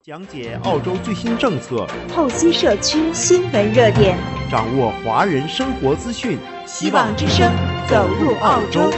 讲解澳洲最新政策， 透析社区新闻热点， 掌握华人生活资讯。 希望之声，走入澳洲。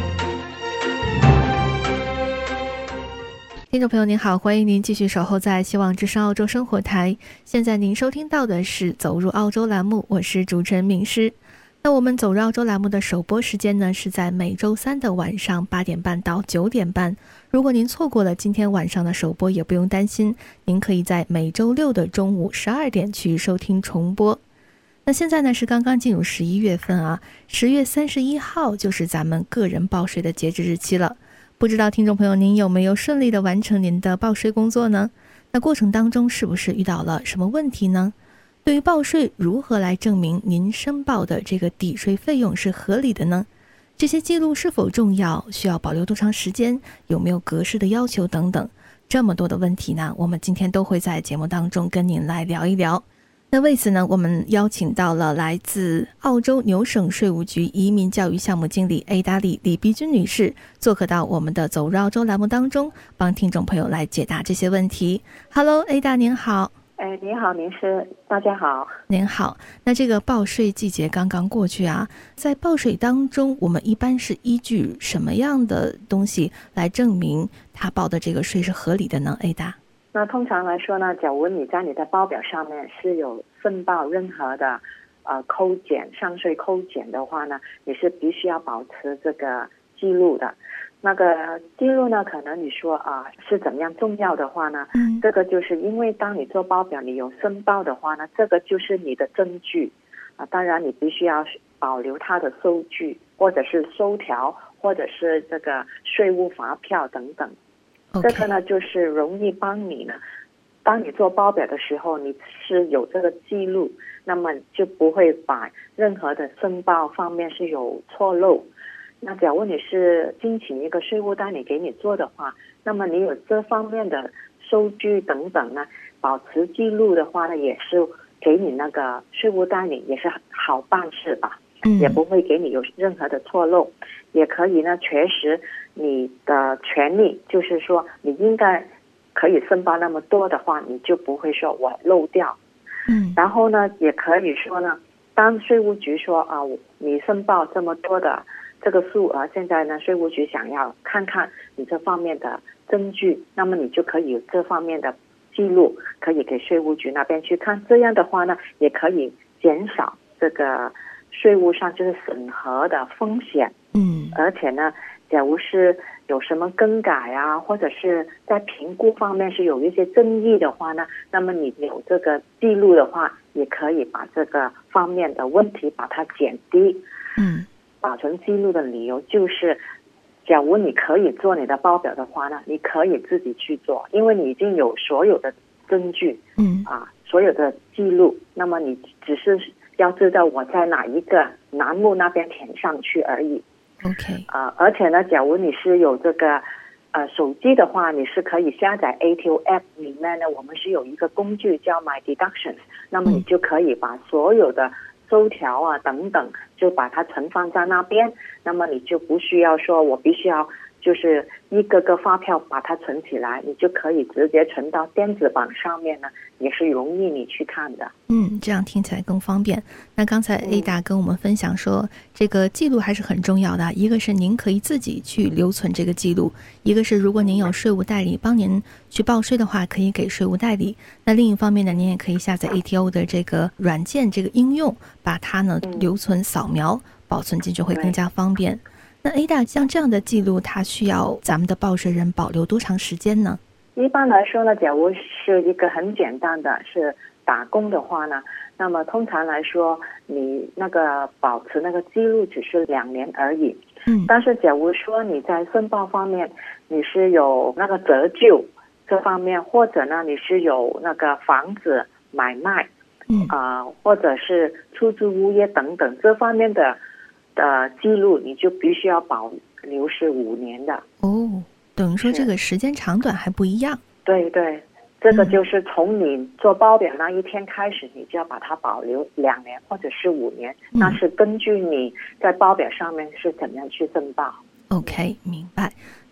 听众朋友您好，欢迎您继续守候在希望之声澳洲生活台。现在您收听到的是走入澳洲栏目，我是主持人明诗。那我们走入澳洲栏目的首播时间呢，是在每周三的晚上8点半到9点半。如果您错过了今天晚上的首播，也不用担心，您可以在每周六的中午12点去收听重播。那现在呢是刚刚进入11月份啊，10月31号就是咱们个人报税的截止日期了。不知道听众朋友您有没有顺利的完成您的报税工作呢？那过程当中是不是遇到了什么问题呢？对于报税如何来证明您申报的这个抵税费用是合理的呢？这些记录是否重要？需要保留多长时间？有没有格式的要求等等？这么多的问题呢，我们今天都会在节目当中跟您来聊一聊。那为此呢，我们邀请到了来自澳洲纽省税务局移民教育项目经理 Ada 李碧君女士做客到我们的走入澳洲栏目当中，帮听众朋友来解答这些问题。 Hello Ada 您好。 你好，您是大家好。 您好。那这个报税季节刚刚过去啊，在报税当中我们一般是依据什么样的东西来证明他报的这个税是合理的呢 Ada？ 那通常来说呢，假如你在你的报表上面是有申报任何的扣减上税扣减的话呢，你是必须要保持这个记录的。那个记录呢，可能你说是怎么样重要的话呢，这个就是因为当你做报表你有申报的话呢，这个就是你的证据当然你必须要保留它的收据或者是收条或者是这个税务发票等等。这个呢就是容易帮你呢，当你做报表的时候你是有这个记录，那么就不会把任何的申报方面是有错漏。那假如你是聘请一个税务代理给你做的话，那么你有这方面的收据等等呢，保持记录的话呢，也是给你那个税务代理也是好办事吧，也不会给你有任何的错漏，也可以呢确实你的权利，就是说你应该可以申报那么多的话，你就不会说我漏掉。然后呢也可以说呢，当税务局说你申报这么多的这个数额，现在呢税务局想要看看你这方面的证据，那么你就可以有这方面的记录，可以给税务局那边去看。这样的话呢，也可以减少这个税务上就是审核的风险。而且呢，假如是有什么更改啊，或者是在评估方面是有一些争议的话呢，那么你有这个记录的话，也可以把这个方面的问题把它减低。保存记录的理由就是，假如你可以做你的报表的话呢，你可以自己去做，因为你已经有所有的证据，所有的记录，那么你只是要知道我在哪一个栏目那边填上去而已。而且呢，假如你是有这个手机的话，你是可以下载 ATO App 里面呢，我们是有一个工具叫 My Deductions， 那么你就可以把所有的收条啊等等就把它存放在那边，那么你就不需要说我必须要就是一个个发票把它存起来，你就可以直接存到电子版上面呢，也是容易你去看的。 这样听起来更方便。那刚才 Ada 跟我们分享说，这个记录还是很重要的，一个是您可以自己去留存这个记录，一个是如果您有税务代理帮您去报税的话，可以给税务代理。那另一方面呢，您也可以下载 ATO 的这个软件这个应用，把它呢留存扫描保存进去会更加方便。那 Ada 像这样的记录，它需要咱们的报税人保留多长时间呢？ 一般来说呢，假如是一个很简单的是打工的话呢，那么通常来说你那个保持那个记录只是2年而已。但是假如说你在申报方面你是有那个折旧这方面，或者呢你是有那个房子买卖或者是出租物业等等这方面的记录，你就必须要保留是5年的。 等于说这个时间长短还不一样。 对，这个就是从你做报表那一天开始，你就要把它保留2年或者是5年，那是根据你在报表上面是怎样去申报。 OK， 明白。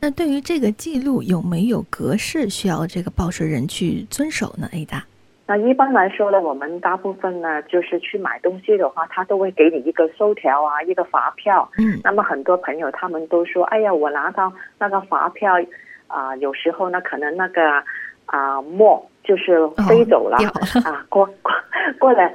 那对于这个记录有没有格式需要这个报税人去遵守呢 Ada？ 那一般来说呢，我们大部分呢，就是去买东西的话，他都会给你一个收条啊，一个发票。那么很多朋友他们都说，哎呀，我拿到那个发票有时候呢，可能那个墨就是飞走了过了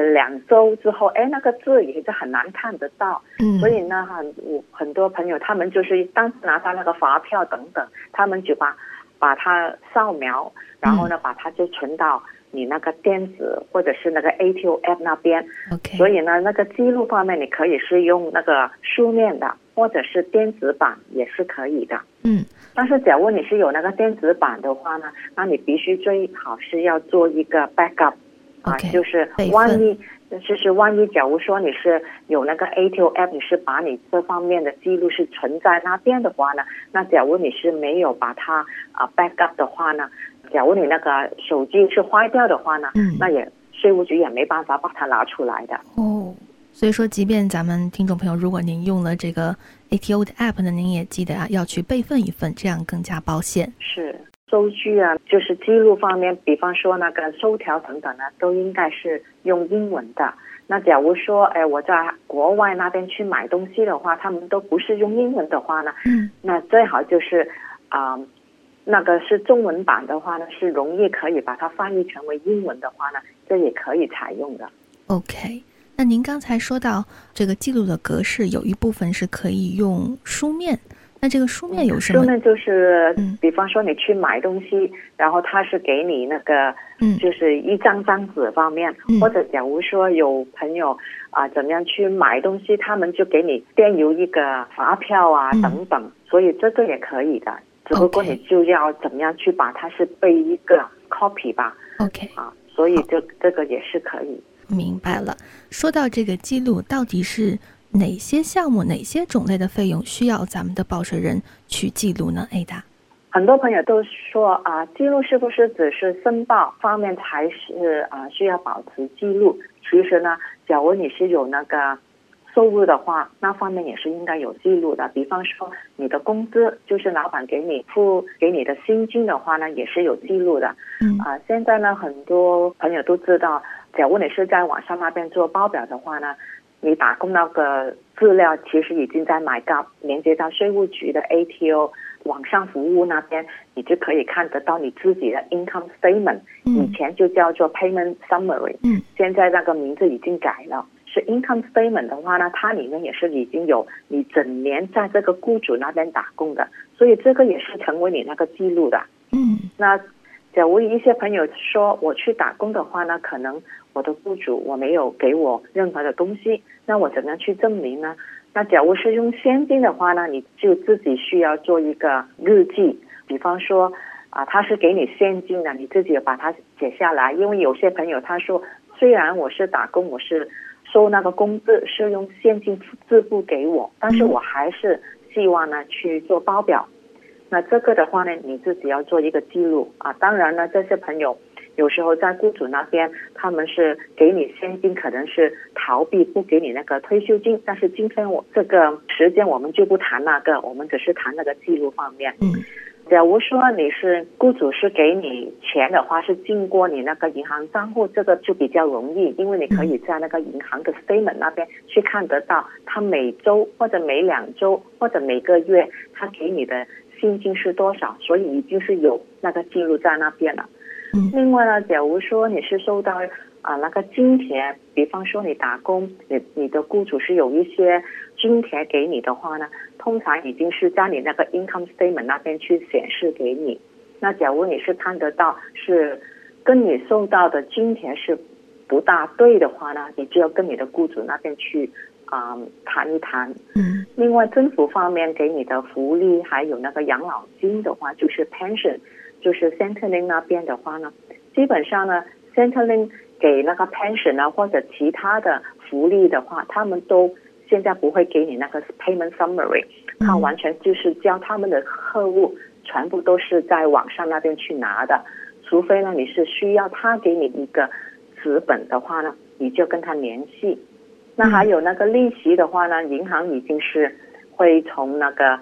2周之后，那个字也是很难看得到。所以呢，很多朋友他们就是当时拿到那个发票等等，他们就把它扫描，然后呢，把它就存到你那个电子或者是那个 ATO app 那边。所以呢，那个记录方面你可以是用那个书面的或者是电子版也是可以的。但是假如你是有那个电子版的话呢，那你必须最好是要做一个 backup。就是万一假如说你是有那个 ATO app， 你是把你这方面的记录是存在那边的话呢，那假如你是没有把它backup 的话呢，假如你那个手机是坏掉的话呢，那税务局也没办法把它拿出来的。 所以说即便咱们听众朋友如果您用了这个 ATO 的 app 呢，您也记得要去备份一份，这样更加保险。 是收据啊，就是记录方面，比方说那个收条等等呢，都应该是用英文的。那假如说我在国外那边去买东西的话，他们都不是用英文的话呢，那最好就是那个是中文版的话呢，是容易可以把它翻译成为英文的话呢，这也可以采用的。 OK， 那您刚才说到这个记录的格式有一部分是可以用书面，那这个书面有什么？ 书面就是比方说你去买东西，然后他是给你那个就是一张纸方面，或者假如说有朋友怎么样去买东西，他们就给你电邮一个发票啊等等，所以这个也可以的，只不过你就要怎么样去把它是备一个 copy 吧。 OK， 所以这个也是可以。 明白了。说到这个记录，到底是哪些项目哪些种类的费用需要咱们的报税人去记录呢 Ada？ 很多朋友都说记录是不是只是申报方面才是需要保持记录？其实呢，假如你是有那个收入的话，那方面也是应该有记录的。比方说你的工资，就是老板给你的薪金的话呢，也是有记录的。现在呢，很多朋友都知道，假如你是在网上那边做报表的话呢，你打工那个资料其实已经在 MyGov 连接到税务局的 ATO 网上服务那边，你就可以看得到你自己的 income statement。以前就叫做 payment summary，现在那个名字已经改了，是 income statement 的话呢，它里面也是已经有你整年在这个雇主那边打工的，所以这个也是成为你那个记录的。那假如一些朋友说我去打工的话呢，可能我的雇主我没有给我任何的东西，那我怎么样去证明呢？那假如是用现金的话呢，你就自己需要做一个日记，比方说他是给你现金的，你自己把它写下来。因为有些朋友他说，虽然我是打工，我是收那个工资是用现金支付给我，但是我还是希望呢去做报表。那这个的话呢，你自己要做一个记录当然呢，这些朋友有时候在雇主那边，他们是给你现金，可能是逃避不给你那个退休金。但是今天我这个时间我们就不谈那个，我们只是谈那个记录方面。假如说你是雇主是给你钱的话，是经过你那个银行账户，这个就比较容易，因为你可以在那个银行的 statement 那边去看得到，他每周或者每2周或者每个月他给你的薪金是多少，所以已经是有那个记录在那边了。另外呢，假如说你是收到那个津贴，比方说你打工，你的雇主是有一些津贴给你的话呢，通常已经是在你那个 income statement 那边去显示给你。那假如你是看得到是跟你收到的津贴是不大对的话呢，你就要跟你的雇主那边去谈一谈。另外政府方面给你的福利还有那个养老金的话，就是 pension， 就是 Centrelink 那边的话呢，基本上呢 Centrelink 给那个 pension 啊或者其他的福利的话，他们都现在不会给你那个 payment summary， 他完全就是叫他们的客户全部都是在网上那边去拿的，除非呢你是需要他给你一个纸本的话呢，你就跟他联系。那还有那个利息的话呢，银行已经是会从那个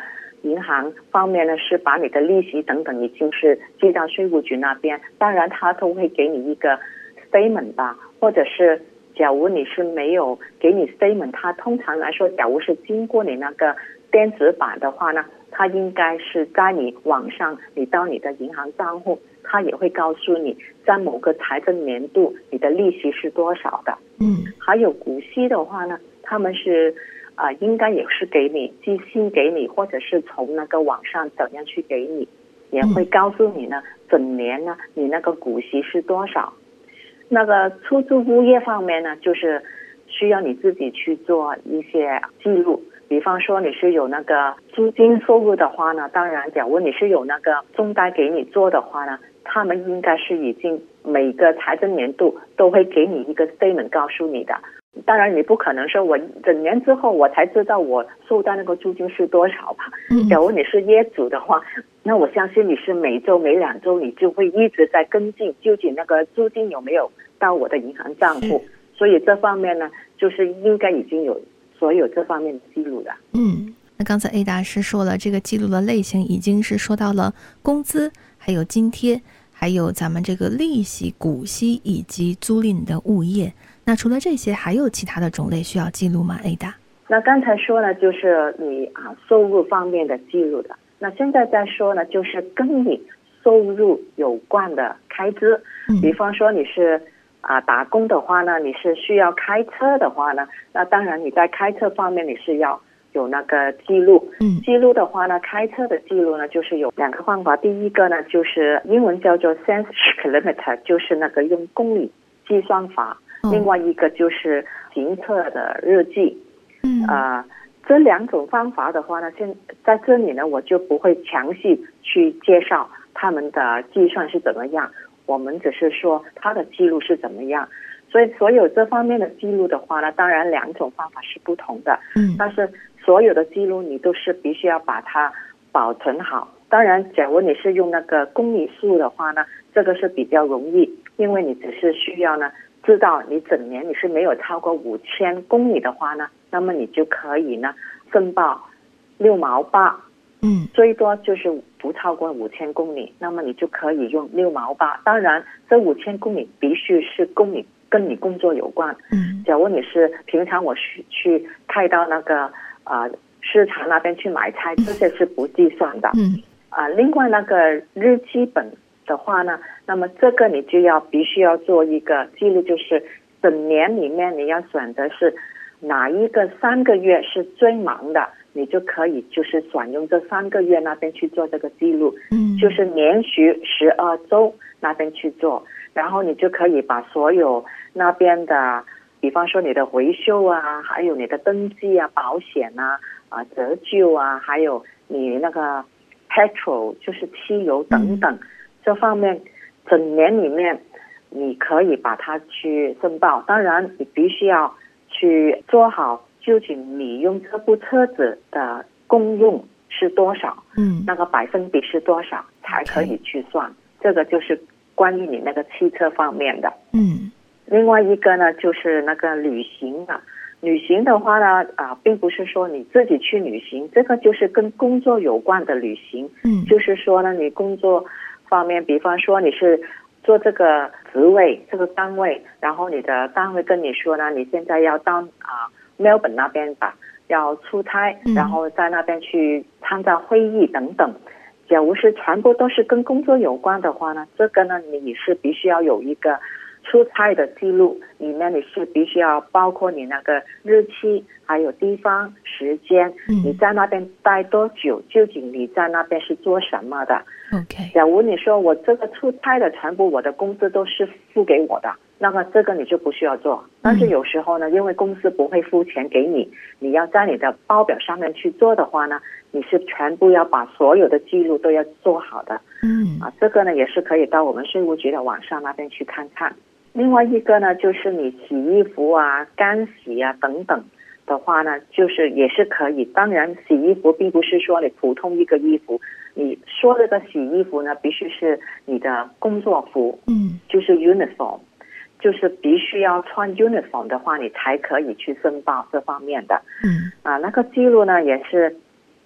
银行方面呢是把你的利息等等已经是寄到税务局那边，当然他都会给你一个 statement 吧，或者是假如你是没有给你 statement， 他通常来说假如是经过你那个电子版的话呢，他应该是在你网上，你到你的银行账户，他也会告诉你在某个财政年度你的利息是多少的。还有股息的话呢，他们是应该也是给你寄信给你，或者是从那个网上怎样去给你，也会告诉你呢整年呢你那个股息是多少。那个出租物业方面呢，就是需要你自己去做一些记录，比方说你是有那个租金收入的话呢，当然假如你是有那个中介给你做的话呢，他们应该是已经每个财政年度都会给你一个 statement 告诉你的。当然你不可能说我整年之后我才知道我收到那个租金是多少吧。假如你是业主的话，那我相信你是每周每2周你就会一直在跟进究竟那个租金有没有到我的银行账户，所以这方面呢就是应该已经有所有这方面的记录的。 那刚才 A 大师说了，这个记录的类型已经是说到了工资，还有津贴，还有咱们这个利息、股息以及租赁的物业。那除了这些还有其他的种类需要记录吗 A 大？ 那刚才说呢就是你收入方面的记录的，那现在再说呢就是跟你收入有关的开支。比方说你是打工的话呢，你是需要开车的话呢，那当然你在开车方面你是要有那个记录。记录的话呢，开车的记录呢就是有2个方法。第一个呢就是英文叫做 cents per kilometer， 就是那个用公里计算法。另外一个就是行车的日记。这2种方法的话呢，在这里呢我就不会详细去介绍他们的计算是怎么样，我们只是说它的记录是怎么样。所以所有这方面的记录的话呢，当然2种方法是不同的。但是所有的记录你都是必须要把它保存好。当然假如你是用那个公里数的话呢，这个是比较容易，因为你只是需要呢知道你整年你是没有超过5000公里的话呢，那么你就可以呢申报6毛8。最多就是不超过5000公里，那么你就可以用6毛8。当然这5000公里必须是跟你工作有关。假如你是平常我去开到那个市场那边去买菜，这些是不计算的。另外那个日记本的话呢，那么这个你就必须要做一个记录，就是整年里面你要选择是哪一个3个月是最忙的，你就可以就是选用这3个月那边去做这个记录。就是连续12周那边去做，然后你就可以把所有那边的，比方说你的维修还有你的登记保险折旧还有你那个 petrol 就是汽油等等，这方面整年里面你可以把它去申报。当然你必须要去做好究竟你用这部车子的公用是多少，那个百分比是多少才可以去算。这个就是关于你那个汽车方面的。另外一个呢就是那个旅行的。旅行的话呢并不是说你自己去旅行，这个就是跟工作有关的旅行。就是说呢你工作方面，比方说你是做这个职位这个单位，然后你的单位跟你说呢你现在要到Melbourne 那边吧，要出差，然后在那边去参加会议等等。假如是全部都是跟工作有关的话呢，这个呢你是必须要有一个出差的记录，里面你是必须要包括你那个日期还有地方时间，你在那边待多久，究竟你在那边是做什么的。假如你说我这个出差的全部我的工资都是付给我的，那么这个你就不需要做。但是有时候呢因为公司不会付钱给你，你要在你的报表上面去做的话呢，你是全部要把所有的记录都要做好的。这个呢也是可以到我们税务局的网上那边去看看。另外一个呢就是你洗衣服干洗等等的话呢，就是也是可以。当然洗衣服并不是说你普通一个衣服，你说这个洗衣服呢必须是你的工作服，就是 uniform， 就是必须要穿 uniform 的话你才可以去申报这方面的。那个记录呢也是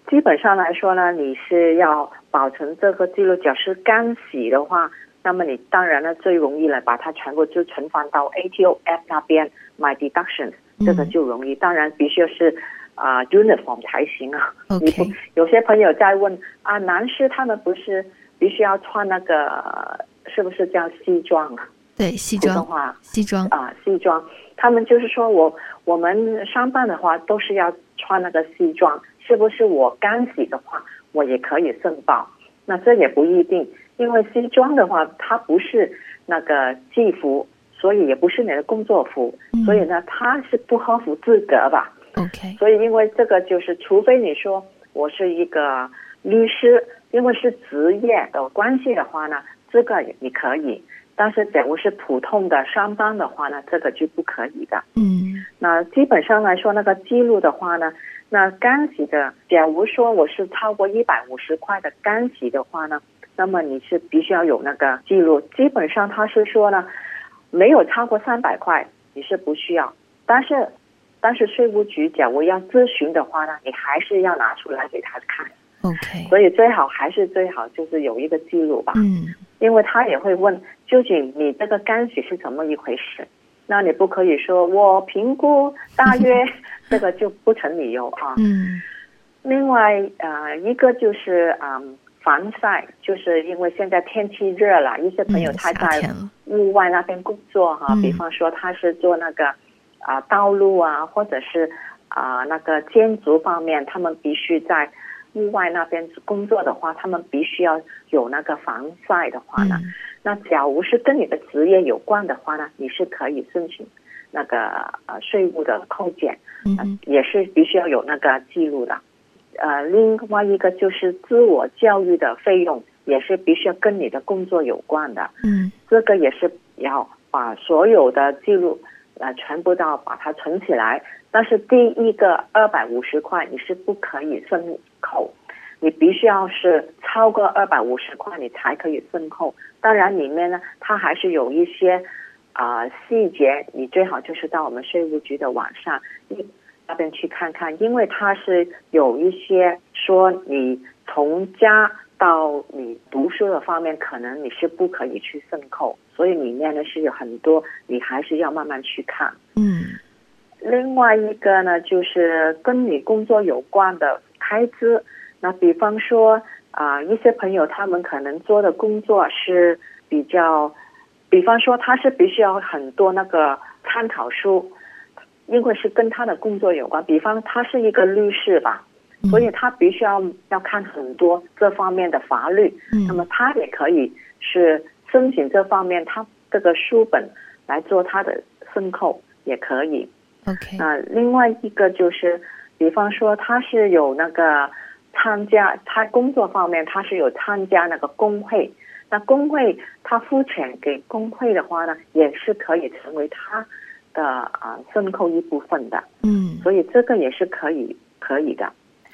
基本上来说呢，你是要保存这个记录。假设干洗的话，那么你当然呢最容易了，把它全部就存放到 ATO app 那边 My Deductions， 这个就容易。当然必须是uniform 才行啊。 OK， 有些朋友在问啊，男士他们不是必须要穿那个是不是叫西装啊？ 对，西普通装， 话西装西装。他们就是说我们上班的话都是要穿那个西装，是不是我干洗的话我也可以申报？那这也不一定，因为西装的话它不是那个制服，所以也不是你的工作服，所以呢它是不合乎资格吧。 OK， 所以因为这个就是除非你说我是一个律师，因为是职业的关系的话呢，这个你可以。但是假如是普通的上班的话呢，这个就不可以的。那基本上来说，那个记录的话呢，那干洗的，假如说我是超过150块的干洗的话呢，那么你是必须要有那个记录。基本上他是说呢，没有超过300块你是不需要，但是税务局假如要咨询的话呢，你还是要拿出来给他看。 OK， 所以最好就是有一个记录吧。因为他也会问究竟你这个干洗是怎么一回事，那你不可以说我评估大约这个就不成理由啊。另外一个就是防晒，就是因为现在天气热了，一些朋友他在户外那边工作比方说他是做那个道路或者是那个建筑方面，他们必须在户外那边工作的话，他们必须要有那个防晒的话呢，那假如是跟你的职业有关的话呢，你是可以申请那个税务的扣减，也是必须要有那个记录的。另外一个就是自我教育的费用，也是必须要跟你的工作有关的。这个也是要把所有的记录全部都要把它存起来。但是第一个250块你是不可以申扣，你必须要是超过250块你才可以申扣。当然里面呢，它还是有一些细节，你最好就是到我们税务局的网上那边去看看，因为它是有一些说你从家到你读书的方面，可能你是不可以去申扣，所以里面呢是有很多你还是要慢慢去看。另外一个呢，就是跟你工作有关的开支。那比方说一些朋友他们可能做的工作是比较，比方说他是必须要很多那个参考书，因为是跟他的工作有关。比方他是一个律师吧，所以他必须要看很多这方面的法律，那么他也可以是申请这方面他这个书本来做他的申扣也可以。 OK， 另外一个就是比方说他是有那个参加，他工作方面他是有参加那个工会，那工会他付钱给工会的话呢，也是可以成为他的申扣一部分的。所以这个也是可以的。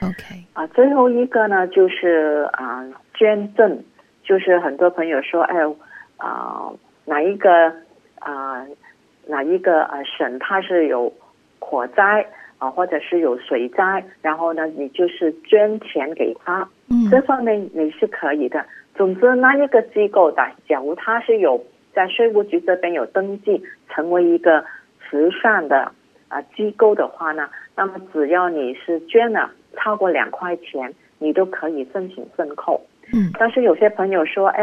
OK， 最后一个呢就是捐赠，就是很多朋友说哪一个省它是有火灾或者是有水灾，然后呢你就是捐钱给他，这方面你是可以的。总之那一个机构的，假如他是有在税务局这边有登记成为一个慈善的机构的话呢，那么只要你是捐了超过2块钱，你都可以申请申扣。但是有些朋友说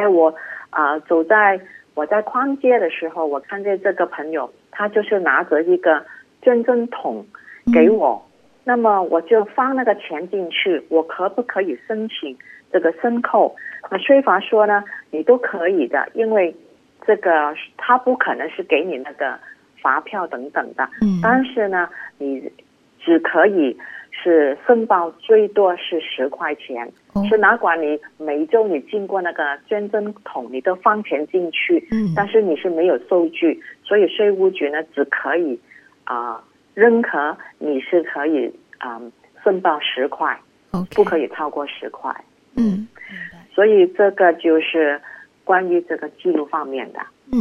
我在逛街的时候，我看见这个朋友他就是拿着一个捐赠桶给我，那么我就放那个钱进去，我可不可以申请这个申扣？那税法说呢，你都可以的，因为这个他不可能是给你那个发票等等的，但是呢你只可以是申报最多是10块钱，是哪管你每周你经过那个捐赠桶你都放钱进去，但是你是没有收据，所以税务局呢只可以认可你是可以申报10块，不可以超过10块。 明白。 所以这个就是关于这个记录方面的。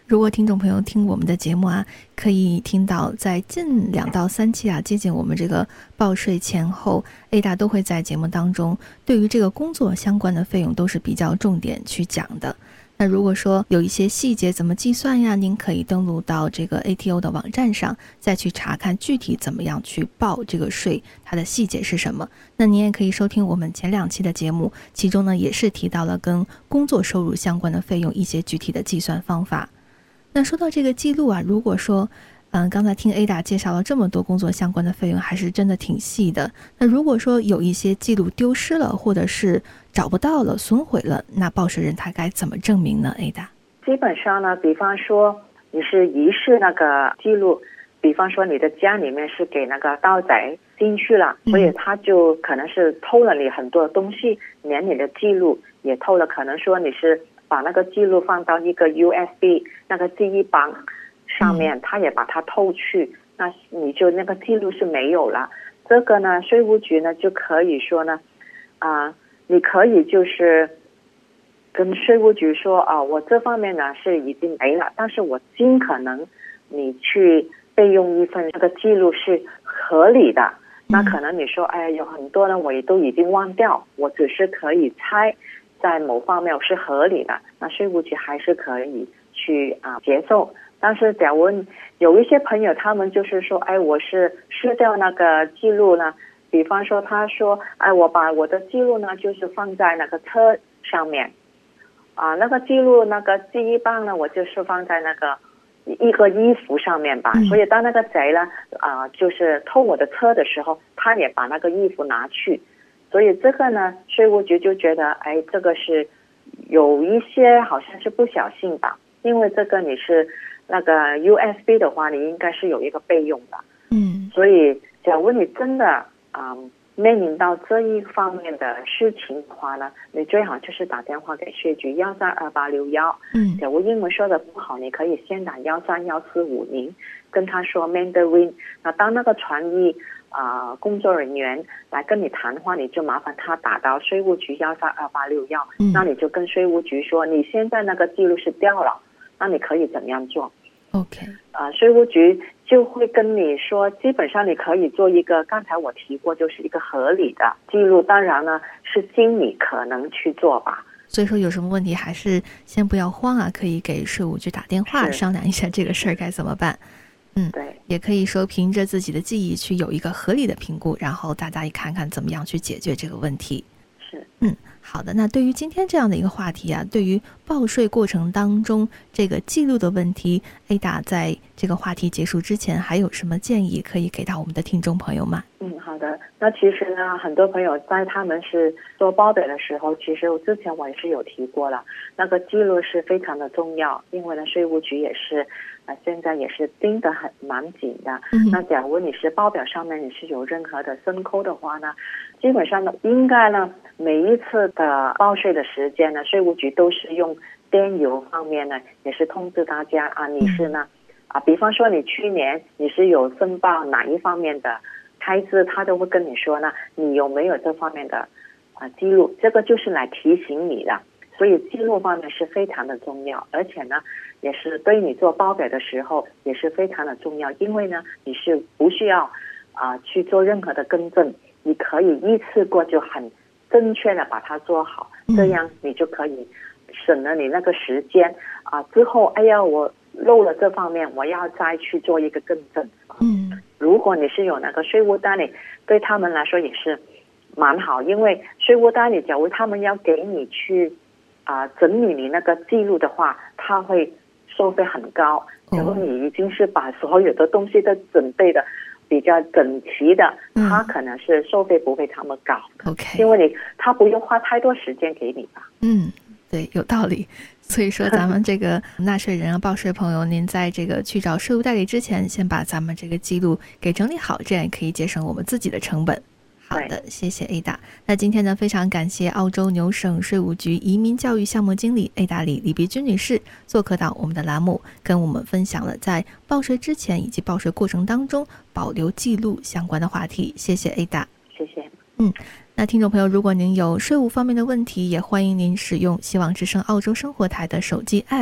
如果听众朋友听我们的节目啊，可以听到在近2到3期啊，接近我们这个报税前后 Ada 都会在节目当中对于这个工作相关的费用都是比较重点去讲的。那如果说有一些细节怎么计算呀，您可以登录到这个 ATO 的网站上，再去查看具体怎么样去报这个税，它的细节是什么。那您也可以收听我们前2期的节目，其中呢也是提到了跟工作收入相关的费用一些具体的计算方法。那说到这个记录啊，如果说刚才听 Ada 介绍了这么多工作相关的费用，还是真的挺细的。那如果说有一些记录丢失了，或者是找不到了、损毁了，那报税人他该怎么证明呢 ？Ada 基本上呢，比方说你是遗失那个记录，比方说你的家里面是给那个盗贼进去了，所以他就可能是偷了你很多东西，连你的记录也偷了。可能说你是把那个记录放到一个 USB 那个记忆板上面，他也把它偷去，那你就那个记录是没有了。这个呢，税务局呢就可以说呢，你可以就是跟税务局说我这方面呢是已经没了，但是我尽可能你去备用一份这个记录是合理的。那可能你说有很多呢我也都已经忘掉，我只是可以猜在某方面是合理的，那税务局还是可以去接受。但是假如有一些朋友他们就是说我是失掉那个记录呢，比方说他说我把我的记录呢就是放在那个车上面那个记录那个记忆棒呢我就是放在那个一个衣服上面吧，所以当那个贼呢就是偷我的车的时候，他也把那个衣服拿去，所以这个呢税务局就觉得这个是有一些好像是不小心吧，因为这个你是那个 USB 的话，你应该是有一个备用的。所以假如你真的面临到这一方面的事情的话呢，你最好就是打电话给税局132-2861。假如英文说的不好，你可以先打131-450，跟他说 Mandarin。那当那个传译工作人员来跟你谈话，你就麻烦他打到税务局132-2861。那你就跟税务局说，你现在那个记录是掉了，那你可以怎么样做？ OK， 税务局就会跟你说，基本上你可以做一个，刚才我提过，就是一个合理的记录，当然呢是经你可能去做吧。 所以说有什么问题还是先不要慌可以给税务局打电话商量一下这个事儿该怎么办。 对， 也可以说凭着自己的记忆去有一个合理的评估，然后大家一看看怎么样去解决这个问题。 是， 好的。那对于今天这样的一个话题对于报税过程当中这个记录的问题 ，Ada 在这个话题结束之前还有什么建议可以给到我们的听众朋友吗？ 好的。那其实呢，很多朋友在他们是做报表的时候，其实之前我也是有提过了，那个记录是非常的重要，因为呢，税务局也是现在也是盯得蛮紧的。那假如你是报表上面你是有任何的增扣的话呢，基本上呢，应该呢每一次的报税的时间呢，税务局都是用电邮方面呢，也是通知大家你是呢比方说你去年你是有申报哪一方面的开支，他都会跟你说呢，你有没有这方面的记录，这个就是来提醒你的。所以记录方面是非常的重要，而且呢也是对你做报表的时候也是非常的重要，因为呢你是不需要去做任何的更正，你可以一次过就很正确的把它做好，这样你就可以省了你那个时间之后我漏了这方面，我要再去做一个更正。如果你是有那个税务单，你对他们来说也是蛮好，因为税务单你假如他们要给你去整理你那个记录的话，他会收费很高。假如你已经是把所有的东西都准备的比较整齐的，他可能是收费不会这么高。因为他不用花太多时间给你吧。 对，有道理。所以说咱们这个纳税人报税朋友，您在这个去找税务代理之前，先把咱们这个记录给整理好，这样也可以节省我们自己的成本。好的，谢谢 Ada。 那今天呢，非常感谢澳洲纽省税务局移民教育项目经理 Ada 李碧君女士做客到我们的栏目，跟我们分享了在报税之前以及报税过程当中保留记录相关的话题。谢谢 Ada。 谢谢。 那听众朋友，如果您有税务方面的问题，也欢迎您使用希望之声澳洲生活台的手机 App，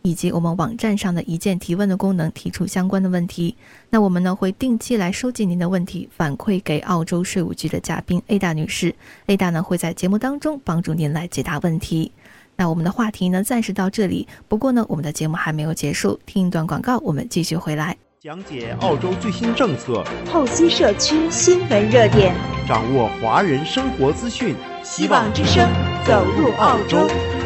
以及我们网站上的一键提问的功能提出相关的问题。那我们呢会定期来收集您的问题，反馈给澳洲税务局的嘉宾 Ada 女士。Ada 呢会在节目当中帮助您来解答问题。那我们的话题呢暂时到这里，不过呢我们的节目还没有结束，听一段广告，我们继续回来。 讲解澳洲最新政策， 透析社区新闻热点， 掌握华人生活资讯， 希望之声，走入澳洲。